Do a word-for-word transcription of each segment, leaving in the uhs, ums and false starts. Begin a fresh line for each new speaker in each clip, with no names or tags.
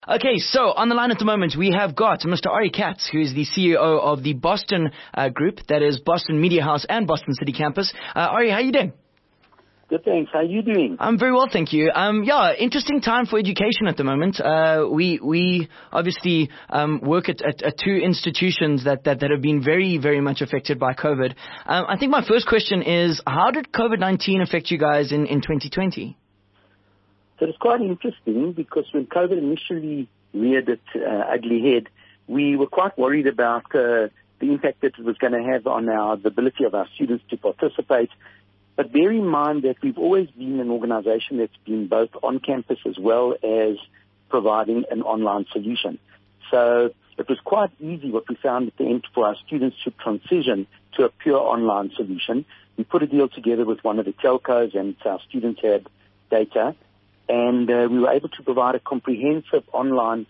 Okay, so on the line at the moment, we have got Mister Ari Katz, who is the C E O of the Boston uh, Group, that is Boston Media House and Boston City Campus. Uh, Ari, how are you doing?
Good, thanks. How are you doing?
I'm very well, thank you. Um, yeah, interesting time for education at the moment. Uh, we we obviously um, work at, at, at two institutions that, that, that have been very, very much affected by COVID. Um, I think my first question is, how did COVID nineteen affect you guys in, in twenty twenty?
So it's quite interesting because when COVID initially reared its uh, ugly head, we were quite worried about uh, the impact that it was going to have on our, the ability of our students to participate. But bear in mind that we've always been an organization that's been both on campus as well as providing an online solution. So it was quite easy what we found at the end for our students to transition to a pure online solution. We put a deal together with one of the telcos and our students had data. And uh, we were able to provide a comprehensive online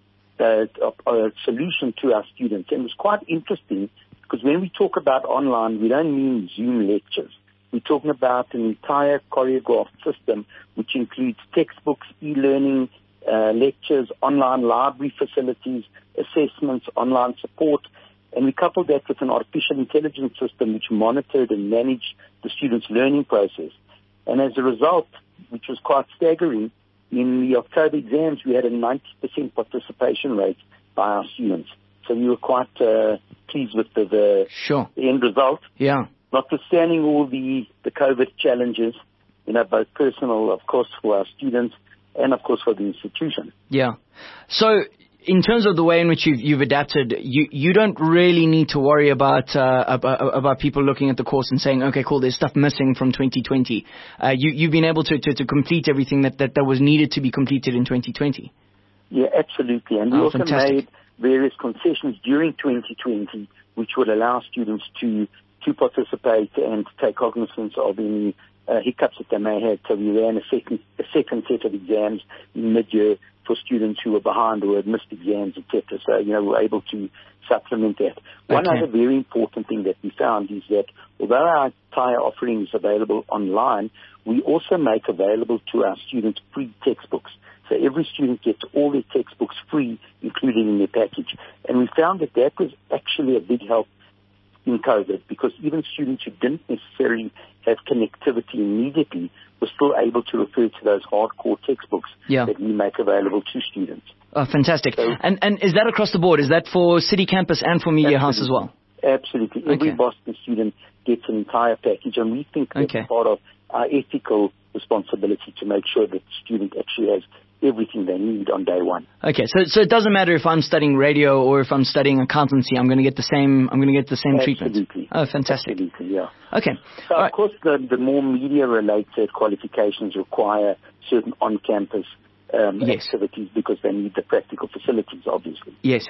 uh, uh, solution to our students. And it was quite interesting because when we talk about online, we don't mean Zoom lectures. We're talking about an entire choreographed system which includes textbooks, e-learning, uh, lectures, online library facilities, assessments, online support. And we coupled that with an artificial intelligence system which monitored and managed the students' learning process. And as a result, which was quite staggering, in the October exams, we had a ninety percent participation rate by our students. So we were quite uh, pleased with the, the,
sure.
the end result.
Yeah.
Notwithstanding all the, the COVID challenges, you know, both personal, of course, for our students and, of course, for the institution.
Yeah. So in terms of the way in which you've, you've adapted, you, you don't really need to worry about, uh, about about people looking at the course and saying, okay, cool, there's stuff missing from twenty twenty. Uh, you, you've been able to, to, to complete everything that, that, that was needed to be completed in twenty twenty.
Yeah, absolutely. And we
oh,
also
fantastic.
made various concessions during twenty twenty, which would allow students to, to participate and to take cognizance of any uh, hiccups that they may have. So we ran a second, a second set of exams in mid-year for students who were behind or had missed exams, et cetera. So, you know, we were able to supplement that. One
okay.
other very important thing that we found is that although our entire offering is available online, we also make available to our students free textbooks. So every student gets all their textbooks free, included in their package. And we found that that was actually a big help in COVID because even students who didn't necessarily have connectivity immediately were still able to refer to those hardcore textbooks
yeah.
that we make available to students.
Oh, fantastic.
So,
and and is that across the board? Is that for City Campus and for Media House as well?
Absolutely. Every
okay.
Boston student gets an entire package, and we think that's
okay.
part of our ethical responsibility to make sure that the student actually has everything they need on day one.
Okay, so so it doesn't matter if I'm studying radio or if I'm studying accountancy, I'm going to get the same. I'm going to get the same
Absolutely.
treatment. Oh, fantastic.
Absolutely, yeah.
Okay.
So
All
of
right.
course, the the more media-related qualifications require certain on-campus um,
yes.
activities because they need the practical facilities, obviously.
Yes.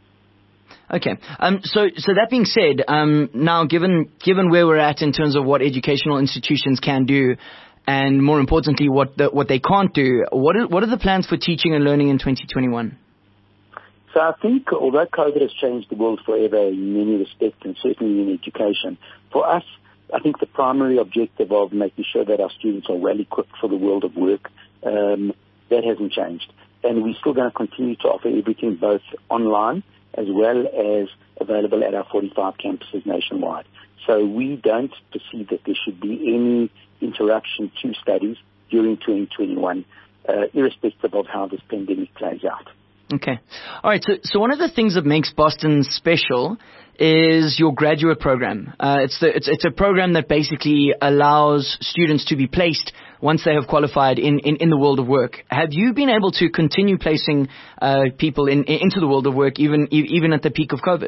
Okay. Um, so, so that being said, um, now given given where we're at in terms of what educational institutions can do, and more importantly, what the, what they can't do, what are, what are the plans for teaching and learning in twenty twenty-one?
So I think although COVID has changed the world forever in many respects, and certainly in education, for us, I think the primary objective of making sure that our students are well equipped for the world of work, um, that hasn't changed. And we're still going to continue to offer everything both online as well as available at our forty-five campuses nationwide. So we don't perceive that there should be any interruption to studies during twenty twenty-one, uh, irrespective of how this pandemic plays out.
Okay. All right. So, so one of the things that makes Boston special is your graduate program. Uh, it's the it's it's a program that basically allows students to be placed once they have qualified in, in, in the world of work. Have you been able to continue placing uh, people in, in into the world of work even even at the peak of COVID?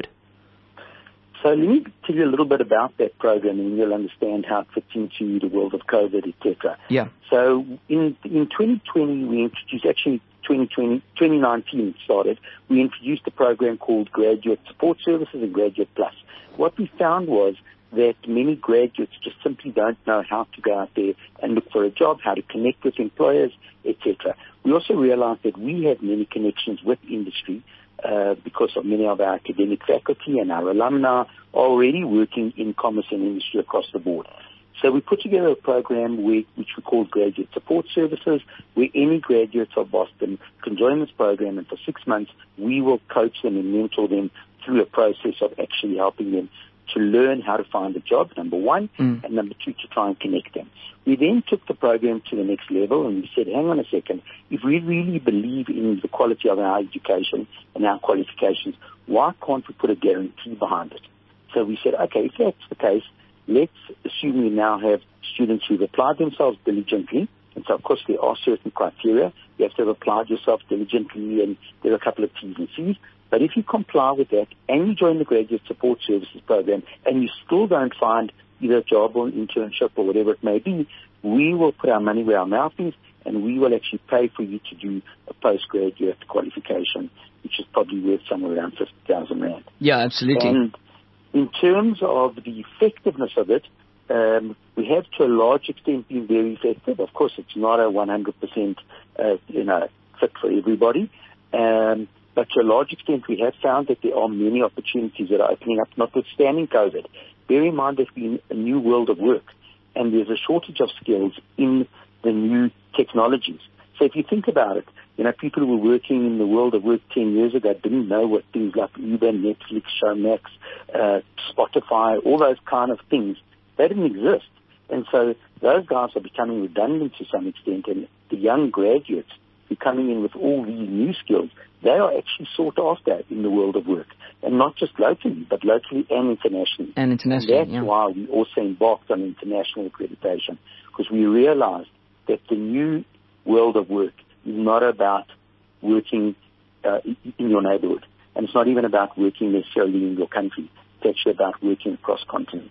So let me tell you a little bit about that program, and you'll understand how it fits into the world of COVID, et cetera.
Yeah.
So in in twenty twenty, we introduced, actually twenty twenty, twenty nineteen it started, we introduced a program called Graduate Support Services and Graduate Plus. What we found was that many graduates just simply don't know how to go out there and look for a job, how to connect with employers, et cetera. We also realized that we had many connections with industry, Uh, because of many of our academic faculty and our alumni are already working in commerce and industry across the board. So we put together a program where, which we call Graduate Support Services, where any graduates of Boston can join this program, and for six months we will coach them and mentor them through a process of actually helping them to learn how to find a job, number one, mm. and number two, to try and connect them. We then took the program to the next level, and we said, hang on a second, if we really believe in the quality of our education and our qualifications, why can't we put a guarantee behind it? So we said, okay, if that's the case, let's assume we now have students who've applied themselves diligently. And so, of course, there are certain criteria. You have to have applied yourself diligently, and there are a couple of T's and C's. But if you comply with that and you join the Graduate Support Services program and you still don't find either a job or an internship or whatever it may be, we will put our money where our mouth is, and we will actually pay for you to do a postgraduate qualification, which is probably worth somewhere around fifty thousand rand.
Yeah, absolutely.
And in terms of the effectiveness of it, um, we have to a large extent been very effective. Of course, it's not a one hundred percent uh, you know, fit for everybody. Um, But to a large extent, we have found that there are many opportunities that are opening up, notwithstanding COVID. Bear in mind there's been a new world of work, and there's a shortage of skills in the new technologies. So if you think about it, you know, people who were working in the world of work ten years ago didn't know what things like Uber, Netflix, Showmax, uh, Spotify, all those kind of things, they didn't exist. And so those guys are becoming redundant to some extent, and the young graduates who are coming in with all these new skills, they are actually sought after in the world of work, and not just locally, but locally and internationally.
And internationally,
and that's
yeah.
why we also embarked on international accreditation, because we realized that the new world of work is not about working uh, in your neighborhood, and it's not even about working necessarily in your country. It's actually about working across continents.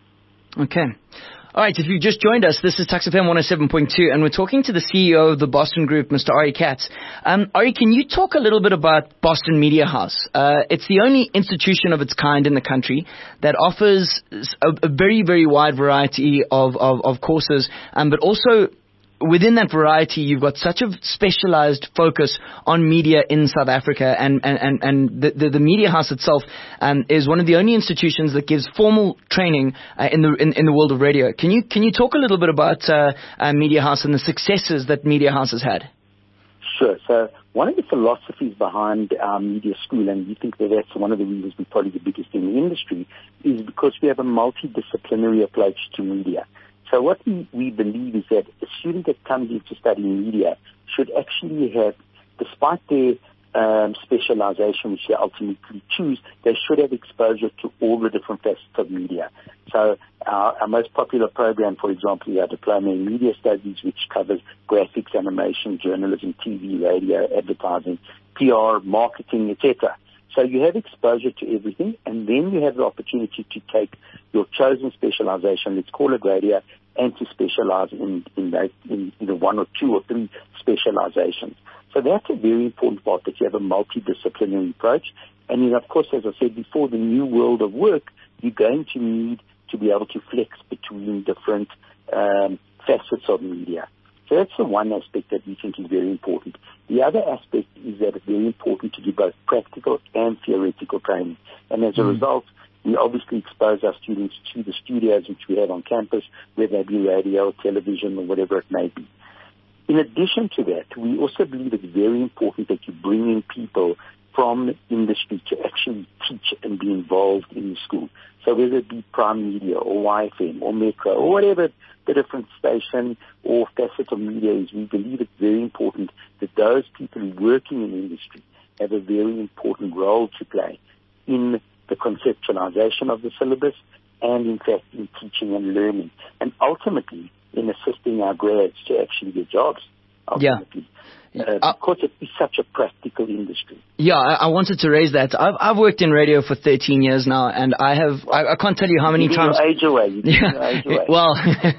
Okay. All right, if you've just joined us, this is Tuks F M one oh seven point two, and we're talking to the C E O of the Boston Group, Mister Ari Katz. Um, Ari, can you talk a little bit about Boston Media House? Uh, it's the only institution of its kind in the country that offers a, a very, very wide variety of, of, of courses, um, but also within that variety, you've got such a specialized focus on media in South Africa, and, and, and, and the, the, the Media House itself um, is one of the only institutions that gives formal training uh, in the in, in the world of radio. Can you can you talk a little bit about uh, uh, Media House and the successes that Media House has had?
Sure. So one of the philosophies behind our media school, and we think that that's one of the reasons we're probably the biggest in the industry, is because we have a multidisciplinary approach to media. So what we, we believe is that a student that comes in to study media should actually have, despite their um, specialization, which they ultimately choose, they should have exposure to all the different facets of media. So our, our most popular program, for example, is our Diploma in Media Studies, which covers graphics, animation, journalism, T V, radio, advertising, P R, marketing, et cetera. So you have exposure to everything, and then you have the opportunity to take your chosen specialization, let's call it radio, and to specialize in in, that, in either one or two or three specializations. So that's a very important part, that you have a multidisciplinary approach. And then, of course, as I said before, the new world of work, you're going to need to be able to flex between different um, facets of media. So that's the one aspect that we think is very important. The other aspect is that it's very important to do both practical and theoretical training. And as a mm. result, we obviously expose our students to the studios which we have on campus, whether they be radio, television, or whatever it may be. In addition to that, we also believe it's very important that you bring in people from industry to actually teach and be involved in the school. So whether it be Prime Media or Y F M or Metro or whatever the different station or facet of media is, we believe it's very important that those people working in the industry have a very important role to play in the conceptualization of the syllabus and, in fact, in teaching and learning, and ultimately in assisting our grads to actually get jobs, ultimately. Yeah. Uh, because it is such a practical industry.
Yeah, I, I wanted to raise that. I've, I've worked in radio for thirteen years now, and I have, I, I can't tell you how many
you
times.
Your age away. You
yeah.
Your age away.
Well,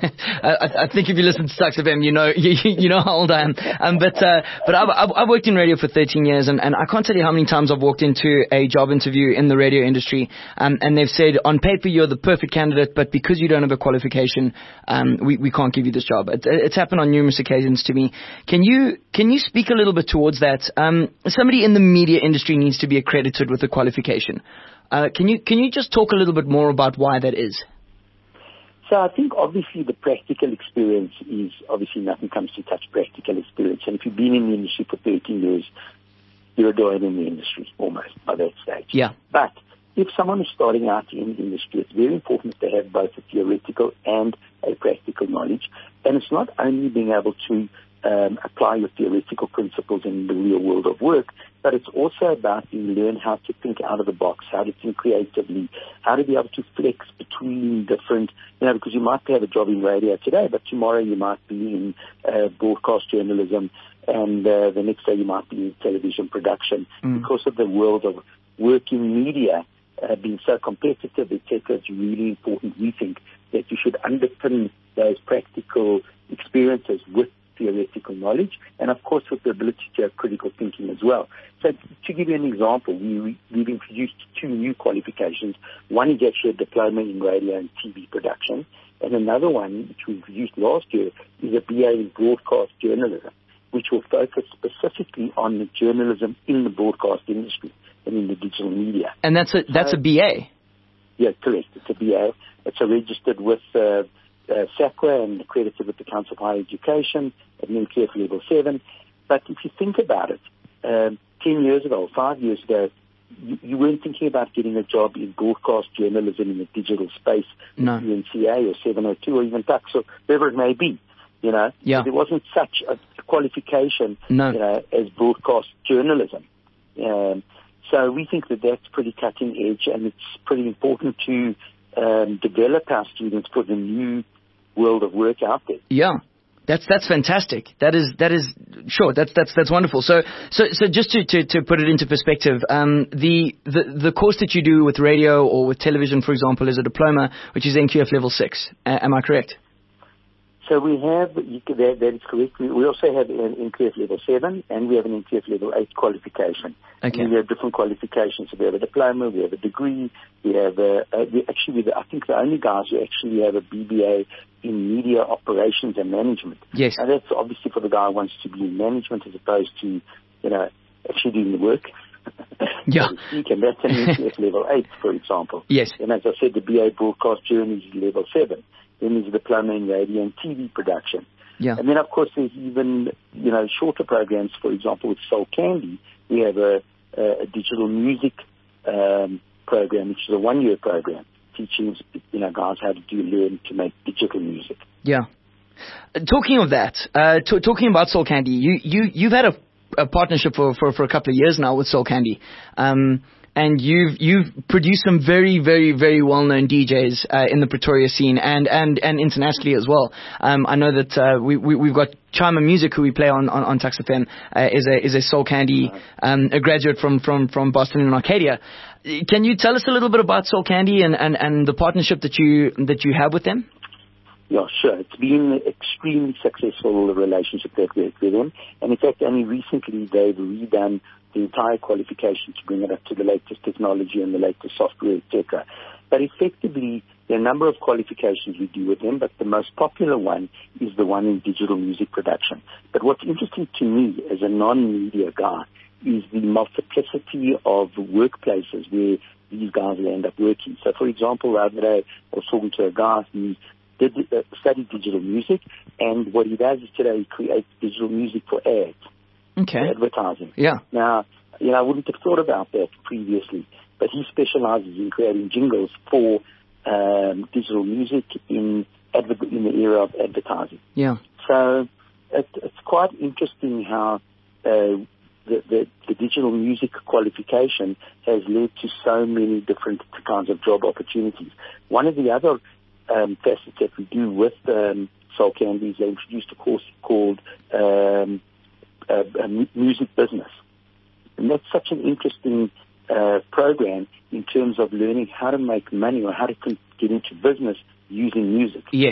I, I think if you listen to Tuks F M, you know, you, you know how old I am. Um, but, uh, but I've, I've, I've worked in radio for thirteen years, and, and I can't tell you how many times I've walked into a job interview in the radio industry, um, and they've said, on paper, you're the perfect candidate, but because you don't have a qualification, um, we, we can't give you this job. It, it's happened on numerous occasions to me. Can you, can you speak a little bit towards that? Um, somebody in the media industry needs to be accredited with a qualification. Uh, can you can you just talk a little bit more about why that is?
So I think obviously the practical experience is, obviously nothing comes to touch practical experience. And if you've been in the industry for thirteen years, you're a doyen in the industry almost by that stage.
Yeah.
But if someone is starting out in the industry, it's very important to have both a theoretical and a practical knowledge. And it's not only being able to um, apply your theoretical principles in the real world of work, but it's also about you learn how to think out of the box, how to think creatively, how to be able to flex between different, you know, because you might have a job in radio today, but tomorrow you might be in uh, broadcast journalism, and uh, the next day you might be in television production. Mm. Because of the world of working media uh, being so competitive, et cetera, it's really important, we think, that you should underpin those practical experiences with theoretical knowledge, and of course with the ability to have critical thinking as well. So to give you an example, we, we've introduced two new qualifications. One is actually a diploma in radio and T V production, and another one, which we introduced last year, is a B A in broadcast journalism, which will focus specifically on the journalism in the broadcast industry and in the digital media.
And that's a, that's a B A?
Yeah, correct. It's a B A. It's a registered with uh, Uh, SACWA and accredited with the Council of Higher Education at N Q F Level seven. But if you think about it, um, ten years ago, or five years ago, you, you weren't thinking about getting a job in broadcast journalism in the digital space,
no.
U N C A or seven oh two or even T U X or whatever it may be. You know,
yeah.
there wasn't such a qualification,
no.
you know, as broadcast journalism. Um, so we think that that's pretty cutting edge, and it's pretty important to um, develop our students for the new world of work out there.
Yeah. That's that's fantastic. That is that is sure. That's that's that's wonderful. So so so just to to, to put it into perspective, um, the, the the course that you do with radio or with television, for example, is a diploma, which is N Q F level six. Uh, am I correct?
So we have, you can, that, that is correct. We, we also have an N Q F level seven, and we have an N Q F level eight qualification.
Okay.
And we have different qualifications. So we have a diploma, we have a degree, we have a, a we actually, we're the, I think the only guys who actually have a B B A in media operations and management.
Yes.
And that's obviously for the guy who wants to be in management as opposed to, you know, actually doing the work.
Yeah.
So speak, and that's an N Q F level eight, for example.
Yes.
And as I said, the B A broadcast journey is level seven. Then there's a diploma in radio and T V production.
Yeah.
And then, of course, there's even, you know, shorter programs. For example, with Soul Candy, we have a, a, a digital music um, program, which is a one-year program, teaching, you know, guys how to do learn to make digital music.
Yeah. Uh, talking of that, uh, t- talking about Soul Candy, you, you, you've had a, a partnership for, for, for a couple of years now with Soul Candy. Um, And you've you've produced some very very very well known D Js uh, in the Pretoria scene and, and, and internationally as well. Um, I know that uh, we, we we've got Chima Music, who we play on on, on Tuks F M, uh, is a is a Soul Candy, um, a graduate from, from, from Boston and Arcadia. Can you tell us a little bit about Soul Candy and, and, and the partnership that you that you have with them?
Yeah, sure. It's been an extremely successful relationship that we have with them. And in fact, only recently they've redone the entire qualification to bring it up to the latest technology and the latest software, et cetera. But effectively, there are a number of qualifications we do with them, but the most popular one is the one in digital music production. But what's interesting to me as a non-media guy is the multiplicity of workplaces where these guys will end up working. So, for example, the other day I was talking to a guy who did uh, study digital music, and what he does is today he creates digital music for ads.
Okay.
For advertising.
Yeah.
Now, you know, I wouldn't have thought about that previously, but he specializes in creating jingles for um, digital music in adver- in the era of advertising.
Yeah.
So it, it's quite interesting how uh, the, the, the digital music qualification has led to so many different kinds of job opportunities. One of the other um, facets that we do with um, Soul Candy is they introduced a course called um, Uh, a music business. And that's such an interesting uh, program in terms of learning how to make money or how to con- get into business using music.
Yes.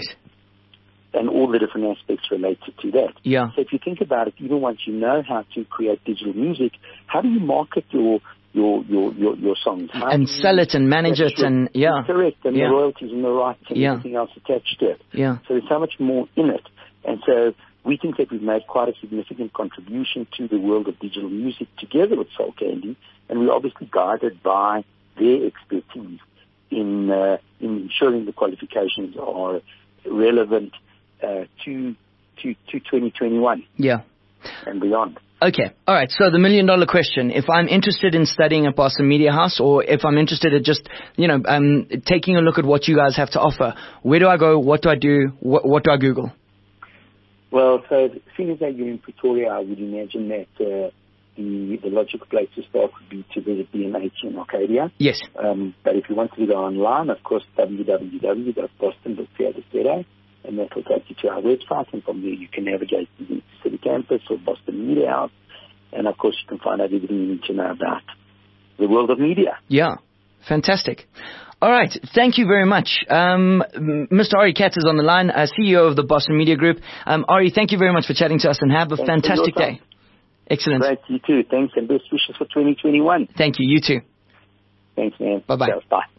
And all the different aspects related to that.
Yeah.
So if you think about it, even once you know how to create digital music, how do you market your your your your, your songs? How
and sell it and manage it
your,
and, yeah.
Correct, and
yeah.
the royalties and the rights and
yeah.
everything else attached to it.
Yeah.
So there's so much more in it. And so we think that we've made quite a significant contribution to the world of digital music together with Soul Candy, and we're obviously guided by their expertise in, uh, in ensuring the qualifications are relevant uh, to, to to twenty twenty-one.
Yeah.
And beyond.
Okay. All right. So the million dollar question, if I'm interested in studying at Boston Media House, or if I'm interested in just, you know, um, taking a look at what you guys have to offer, where do I go? What do I do? What, what do I Google?
Well, so seeing as that you're in Pretoria, I would imagine that uh, the, the logical place to start would be to visit B M H in Arcadia.
Yes.
Um, but if you want to go online, of course, w w w dot boston dot co dot z a, and that will take you to our website, and from there you can navigate to the City Campus or Boston Media House, and of course you can find out everything you need to know about the world of media.
Yeah, fantastic. All right, thank you very much. Um, Mister Ari Katz is on the line, uh, C E O of the Boston Media Group. Um, Ari, thank you very much for chatting to us, and have a
Thanks
fantastic day. Excellent.
Great, you too. Thanks, and best wishes for twenty twenty-one.
Thank you, you too.
Thanks, man.
Bye-bye.
Bye.